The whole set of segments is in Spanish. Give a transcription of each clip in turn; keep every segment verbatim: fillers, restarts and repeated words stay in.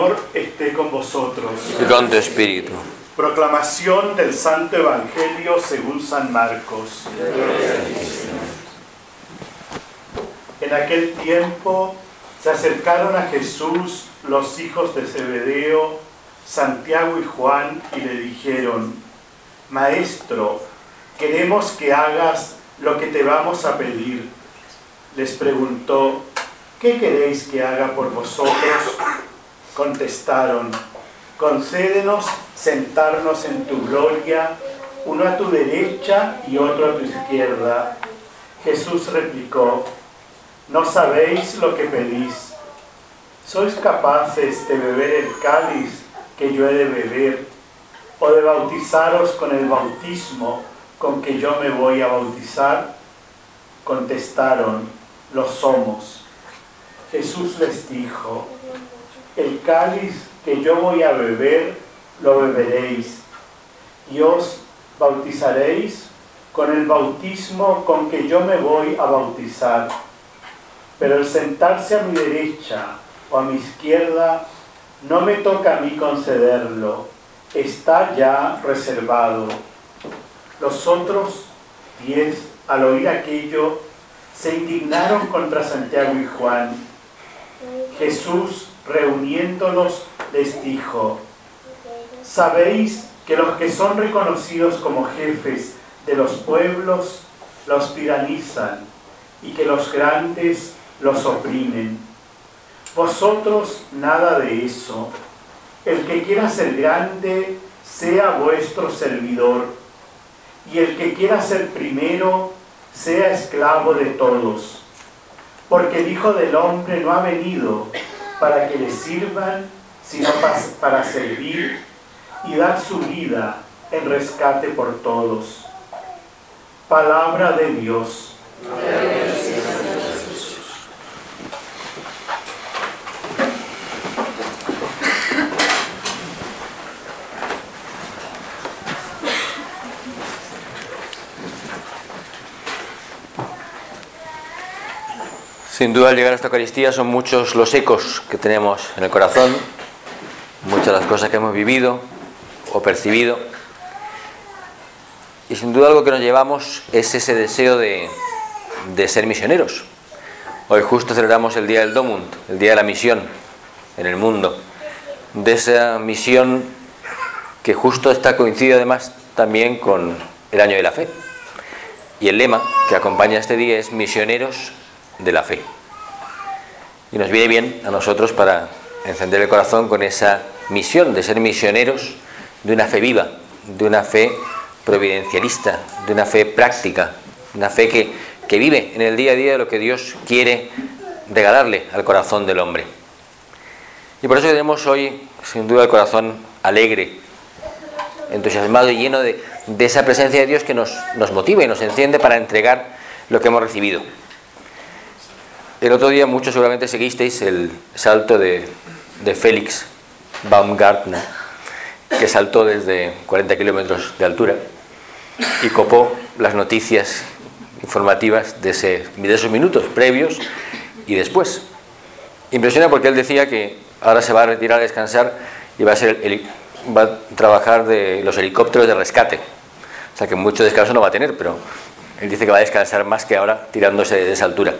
Señor esté con vosotros. Y con tu espíritu. Proclamación del Santo Evangelio según San Marcos. En aquel tiempo se acercaron a Jesús los hijos de Zebedeo, Santiago y Juan, y le dijeron: Maestro, queremos que hagas lo que te vamos a pedir. Les preguntó: ¿qué queréis que haga por vosotros? Contestaron: concédenos sentarnos en tu gloria, uno a tu derecha y otro a tu izquierda. Jesús replicó: ¿no sabéis lo que pedís? ¿Sois capaces de beber el cáliz que yo he de beber, o de bautizaros con el bautismo con que yo me voy a bautizar? Contestaron: lo somos. Jesús les dijo: el cáliz que yo voy a beber, lo beberéis, y os bautizaréis con el bautismo con que yo me voy a bautizar. Pero el sentarse a mi derecha o a mi izquierda no me toca a mí concederlo, está ya reservado. Los otros diez, al oír aquello, se indignaron contra Santiago y Juan. Jesús, reuniéndolos, les dijo: ¿sabéis que los que son reconocidos como jefes de los pueblos los tiranizan y que los grandes los oprimen? Vosotros nada de eso. El que quiera ser grande, sea vuestro servidor, y el que quiera ser primero, sea esclavo de todos. Porque el Hijo del Hombre no ha venido para que le sirvan, sino para servir y dar su vida en rescate por todos. Palabra de Dios. Sin duda, al llegar a esta Eucaristía son muchos los ecos que tenemos en el corazón, muchas las cosas que hemos vivido o percibido, y sin duda algo que nos llevamos es ese deseo de, de ser misioneros. Hoy justo celebramos el Día del Domund, el Día de la Misión en el mundo, de esa misión que justo está coincide además también con el Año de la Fe, y el lema que acompaña este día es Misioneros de la Fe. Y nos viene bien a nosotros para encender el corazón con esa misión de ser misioneros de una fe viva, de una fe providencialista, de una fe práctica, una fe que, que vive en el día a día lo que Dios quiere regalarle al corazón del hombre. Y por eso tenemos hoy, sin duda, el corazón alegre, entusiasmado y lleno de, de esa presencia de Dios que nos, nos motiva y nos enciende para entregar lo que hemos recibido. El otro día muchos seguramente seguisteis el salto de, de Félix Baumgartner, que saltó desde cuarenta kilómetros de altura y copó las noticias informativas de, ese, de esos minutos previos y después. Impresiona porque él decía que ahora se va a retirar a descansar y va a, ser el, va a trabajar de los helicópteros de rescate. O sea que mucho descanso no va a tener, pero él dice que va a descansar más que ahora tirándose de esa altura.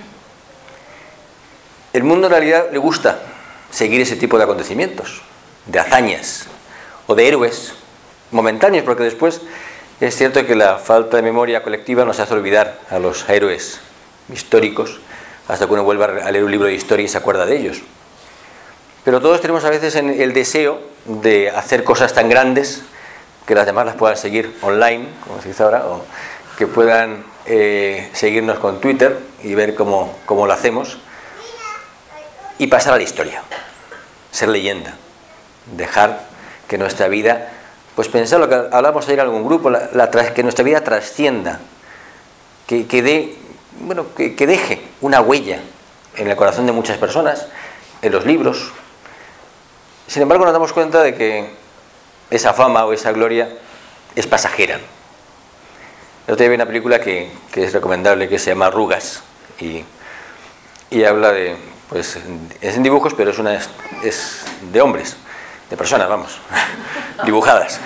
El mundo en realidad le gusta seguir ese tipo de acontecimientos, de hazañas o de héroes momentáneos, porque después es cierto que la falta de memoria colectiva nos hace olvidar a los héroes históricos hasta que uno vuelva a leer un libro de historia y se acuerda de ellos. Pero todos tenemos a veces el deseo de hacer cosas tan grandes que las demás las puedan seguir online, como se dice ahora, o que puedan eh, seguirnos con Twitter y ver cómo, cómo lo hacemos. Y pasar a la historia, ser leyenda, dejar que nuestra vida, pues pensar lo que hablamos ayer en algún grupo, la, la, que nuestra vida trascienda, que, que, de, bueno, que, que deje una huella en el corazón de muchas personas, en los libros. Sin embargo, nos damos cuenta de que esa fama o esa gloria es pasajera. El otro día vi una película que, que es recomendable, que se llama Arrugas, y, y habla de pues es en dibujos, pero es, una, es de hombres, de personas, vamos, dibujadas.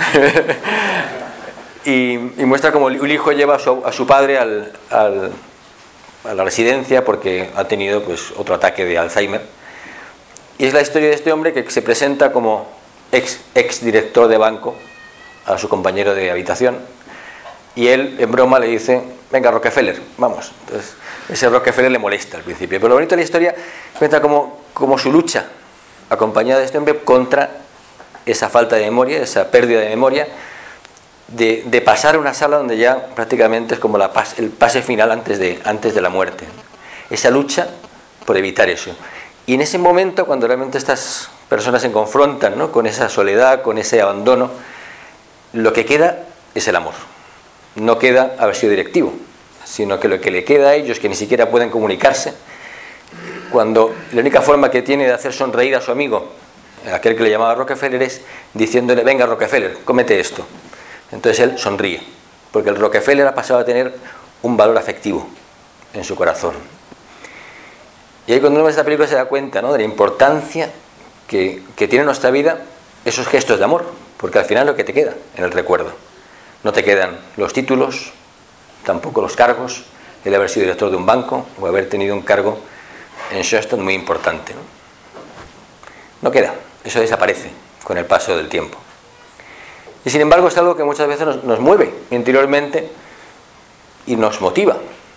y, y muestra cómo un hijo lleva a su, a su padre al, al, a la residencia porque ha tenido pues, otro ataque de Alzheimer. Y es la historia de este hombre que se presenta como ex, ex director de banco a su compañero de habitación, y él en broma le dice: venga Rockefeller, vamos. Entonces ese Rockefeller le molesta al principio, pero lo bonito de la historia cuenta como, como su lucha acompañada de este hombre contra esa falta de memoria, esa pérdida de memoria, de, de pasar a una sala donde ya prácticamente es como la pas, el pase final antes de, antes de la muerte, esa lucha por evitar eso. Y en ese momento, cuando realmente estas personas se confrontan, ¿no?, con esa soledad, con ese abandono, lo que queda es el amor. No queda haber sido directivo, sino que lo que le queda a ellos, que ni siquiera pueden comunicarse, cuando la única forma que tiene de hacer sonreír a su amigo, aquel que le llamaba Rockefeller, es diciéndole: venga Rockefeller, cómete esto. Entonces él sonríe, porque el Rockefeller ha pasado a tener un valor afectivo en su corazón. Y ahí cuando uno ve esta película se da cuenta, ¿no?, de la importancia que, que tiene en nuestra vida esos gestos de amor, porque al final es lo que te queda en el recuerdo. No te quedan los títulos, tampoco los cargos, el haber sido director de un banco o haber tenido un cargo en Shoston muy importante, ¿no? No queda, eso desaparece con el paso del tiempo. Y sin embargo es algo que muchas veces nos, nos mueve interiormente y nos motiva.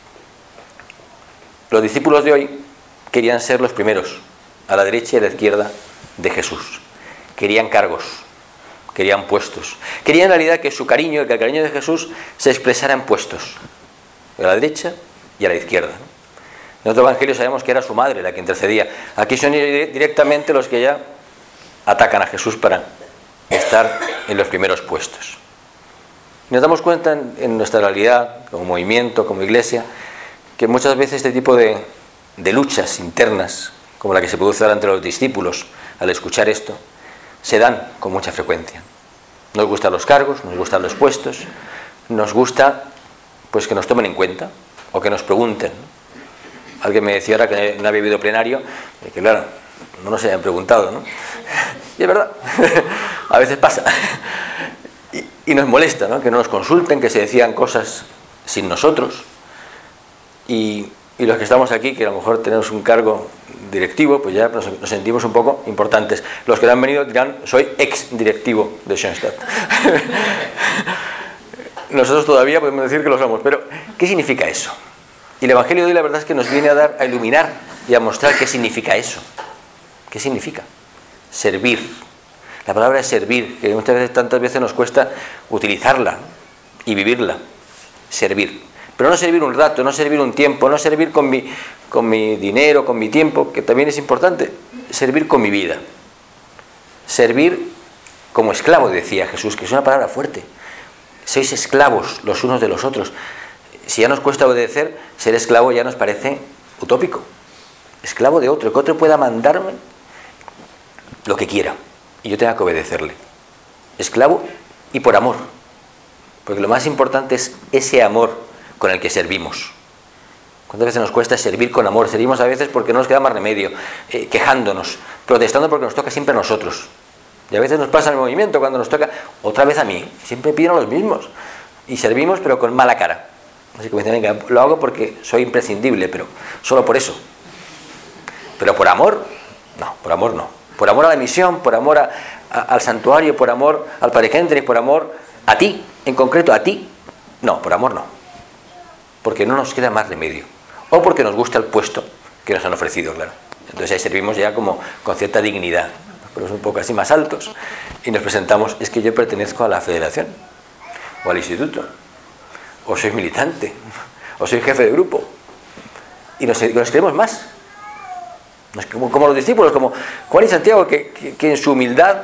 Los discípulos de hoy querían ser los primeros, a la derecha y a la izquierda de Jesús. Querían cargos, querían puestos. Querían en realidad que su cariño, que el cariño de Jesús se expresara en puestos, a la derecha y a la izquierda. En otro evangelio sabemos que era su madre la que intercedía. Aquí son directamente los que ya atacan a Jesús para estar en los primeros puestos. Y nos damos cuenta en, en nuestra realidad, como movimiento, como iglesia, que muchas veces este tipo de, de luchas internas, como la que se produce ahora entre los discípulos al escuchar esto, se dan con mucha frecuencia. Nos gustan los cargos, nos gustan los puestos, nos gusta pues que nos tomen en cuenta o que nos pregunten. Alguien me decía ahora que no había habido plenario, y que claro, no nos hayan preguntado, ¿no? Y es verdad, a veces pasa. Y, y nos molesta, ¿no?, que no nos consulten, que se decían cosas sin nosotros. Y, y los que estamos aquí, que a lo mejor tenemos un cargo directivo, pues ya nos, nos sentimos un poco importantes. Los que no han venido dirán: soy ex directivo de Schoenstatt. Nosotros todavía podemos decir que lo somos, pero ¿qué significa eso? Y el Evangelio de hoy la verdad es que nos viene a dar, a iluminar y a mostrar qué significa eso. ¿Qué significa? Servir. La palabra es servir, que muchas veces, tantas veces nos cuesta utilizarla y vivirla. Servir. Pero no servir un rato, no servir un tiempo, no servir con mi, con mi dinero, con mi tiempo, que también es importante. Servir con mi vida. Servir como esclavo, decía Jesús, que es una palabra fuerte. Sois esclavos los unos de los otros. Si ya nos cuesta obedecer, ser esclavo ya nos parece utópico. Esclavo de otro, que otro pueda mandarme lo que quiera y yo tenga que obedecerle. Esclavo y por amor. Porque lo más importante es ese amor con el que servimos. ¿Cuántas veces nos cuesta servir con amor? Servimos a veces porque no nos queda más remedio, eh, quejándonos, protestando porque nos toca siempre a nosotros. Y a veces nos pasa en el movimiento cuando nos toca otra vez a mí. Siempre piden a los mismos. Y servimos pero con mala cara. Así que me dicen: venga, lo hago porque soy imprescindible, pero solo por eso. Pero por amor, no, por amor no. Por amor a la misión, por amor a, a, al santuario, por amor al Padre Hendrix, por amor a ti, en concreto a ti. No, por amor no. Porque no nos queda más remedio. O porque nos gusta el puesto que nos han ofrecido, claro. Entonces ahí servimos ya como con cierta dignidad. Nos ponemos un poco así más altos y nos presentamos: es que yo pertenezco a la federación o al instituto, o soy militante, o soy jefe de grupo. Y nos, nos creemos más. Nos, como, como los discípulos, como Juan y Santiago, que, que, que en su humildad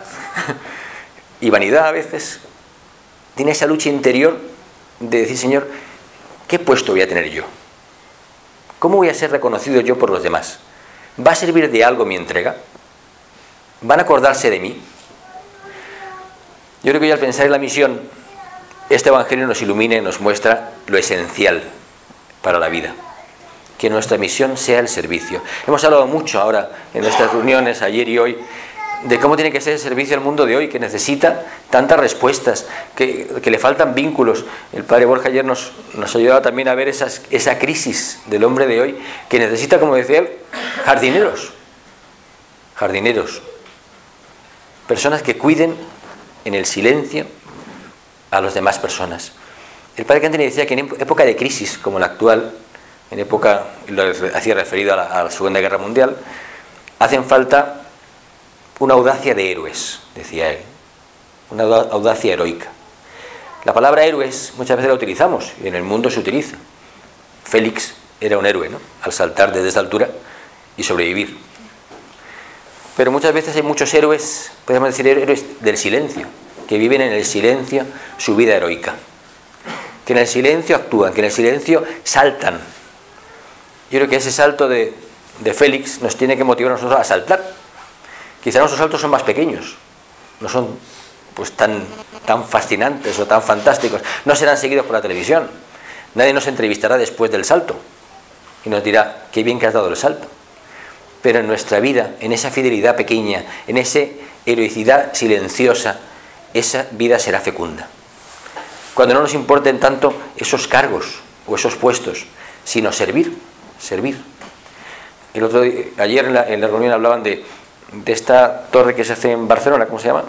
y vanidad a veces tiene esa lucha interior de decir: Señor, ¿qué puesto voy a tener yo? ¿Cómo voy a ser reconocido yo por los demás? ¿Va a servir de algo mi entrega? ¿Van a acordarse de mí? Yo creo que ya al pensar en la misión, este Evangelio nos ilumina y nos muestra lo esencial para la vida, que nuestra misión sea el servicio. Hemos hablado mucho ahora en nuestras reuniones, ayer y hoy, de cómo tiene que ser el servicio al mundo de hoy, que necesita tantas respuestas, que, que le faltan vínculos. El padre Borja ayer nos, nos ayudaba también a ver esas, esa crisis del hombre de hoy, que necesita, como decía él, jardineros. Jardineros. Personas que cuiden en el silencio a las demás personas. El padre Cantini decía que en época de crisis como la actual, en época, lo hacía referido a la, a la Segunda Guerra Mundial, hacen falta una audacia de héroes, decía él, una audacia heroica. La palabra héroes muchas veces la utilizamos, y en el mundo se utiliza. Félix era un héroe, ¿no?, al saltar desde esa altura y sobrevivir. Pero muchas veces hay muchos héroes, podemos decir héroes del silencio, que viven en el silencio su vida heroica, que en el silencio actúan, que en el silencio saltan. Yo creo que ese salto de, de Félix nos tiene que motivar a nosotros a saltar. Quizá nuestros saltos son más pequeños, no son pues tan, tan fascinantes o tan fantásticos, no serán seguidos por la televisión. Nadie nos entrevistará después del salto y nos dirá, qué bien que has dado el salto. Pero en nuestra vida, en esa fidelidad pequeña, en esa heroicidad silenciosa, esa vida será fecunda. Cuando no nos importen tanto esos cargos o esos puestos, sino servir, servir. El otro día, ayer en la, en la reunión hablaban de, de esta torre que se hace en Barcelona, ¿cómo se llama?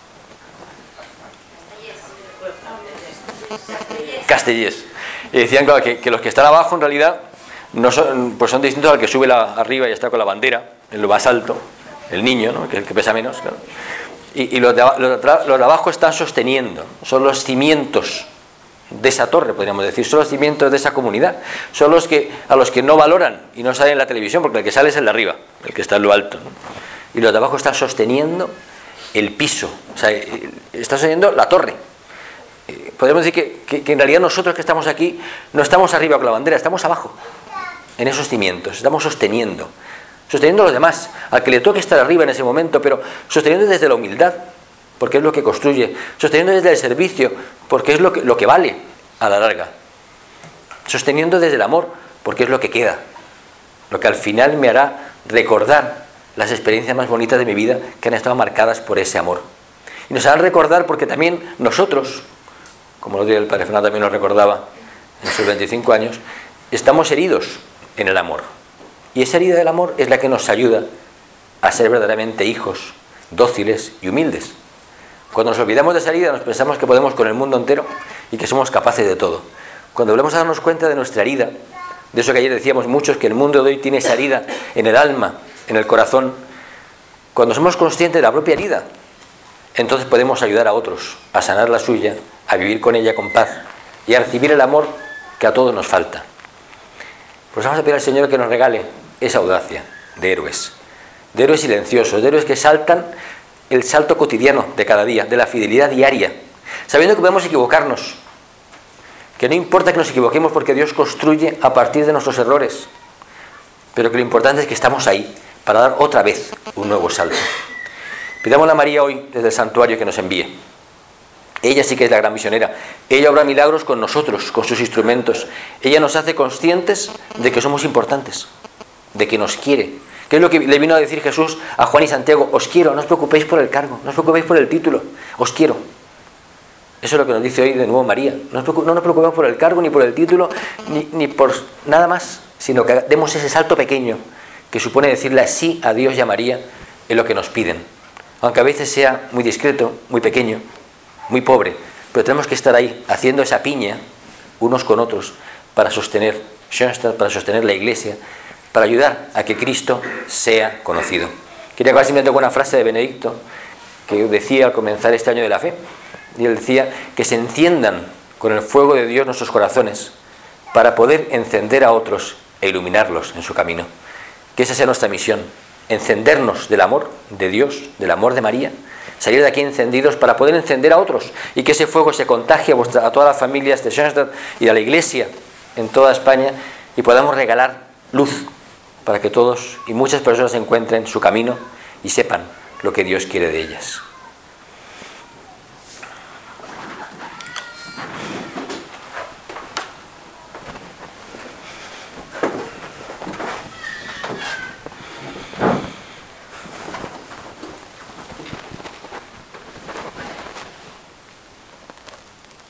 Castellers. Y decían, claro, que, que los que están abajo en realidad no son, pues son distintos al que sube la, arriba y está con la bandera, en lo más alto, el niño, ¿no?, que es el que pesa menos, claro. Y, y los, de, los, de, los de abajo están sosteniendo, son los cimientos de esa torre, podríamos decir, son los cimientos de esa comunidad, son los que a los que no valoran y no salen en la televisión, porque el que sale es el de arriba, el que está en lo alto, ¿no? Y los de abajo están sosteniendo el piso, o sea, está sosteniendo la torre. Podemos decir que, que, que en realidad nosotros que estamos aquí no estamos arriba con la bandera, estamos abajo, en esos cimientos, estamos sosteniendo, sosteniendo a los demás, al que le toque estar arriba en ese momento, pero sosteniendo desde la humildad, porque es lo que construye, sosteniendo desde el servicio, porque es lo que, lo que vale a la larga, sosteniendo desde el amor, porque es lo que queda, lo que al final me hará recordar las experiencias más bonitas de mi vida que han estado marcadas por ese amor. Y nos harán recordar porque también nosotros, como lo dice el padre Fernando, también nos recordaba en sus veinticinco años, estamos heridos en el amor. Y esa herida del amor es la que nos ayuda a ser verdaderamente hijos dóciles y humildes. Cuando nos olvidamos de esa herida, nos pensamos que podemos con el mundo entero y que somos capaces de todo. Cuando volvemos a darnos cuenta de nuestra herida, de eso que ayer decíamos muchos, que el mundo de hoy tiene esa herida en el alma, en el corazón, cuando somos conscientes de la propia herida, entonces podemos ayudar a otros a sanar la suya, a vivir con ella con paz y a recibir el amor que a todos nos falta. Pues vamos a pedir al Señor que nos regale esa audacia de héroes, de héroes silenciosos, de héroes que saltan el salto cotidiano de cada día, de la fidelidad diaria, sabiendo que podemos equivocarnos, que no importa que nos equivoquemos porque Dios construye a partir de nuestros errores, pero que lo importante es que estamos ahí para dar otra vez un nuevo salto. Pidámosle a María hoy desde el santuario que nos envíe. Ella sí que es la gran misionera. Ella obra milagros con nosotros, con sus instrumentos. Ella nos hace conscientes de que somos importantes, de que nos quiere. ¿Qué es lo que le vino a decir Jesús a Juan y Santiago? Os quiero, no os preocupéis por el cargo, no os preocupéis por el título, os quiero. Eso es lo que nos dice hoy de nuevo María. No nos preocupemos, no nos preocupemos por el cargo, ni por el título, ni, ni por nada más, sino que demos ese salto pequeño que supone decirle sí a Dios y a María en lo que nos piden. Aunque a veces sea muy discreto, muy pequeño, muy pobre, pero tenemos que estar ahí haciendo esa piña unos con otros para sostener Schoenstatt, para sostener la Iglesia, para ayudar a que Cristo sea conocido. Quería acabar simplemente con una frase de Benedicto que decía al comenzar este año de la fe, y él decía que se enciendan con el fuego de Dios nuestros corazones para poder encender a otros e iluminarlos en su camino. Que esa sea nuestra misión, encendernos del amor de Dios, del amor de María, salir de aquí encendidos para poder encender a otros y que ese fuego se contagie a, vuestra, a todas las familias de Schoenstatt y a la Iglesia en toda España y podamos regalar luz para que todos y muchas personas encuentren su camino y sepan lo que Dios quiere de ellas.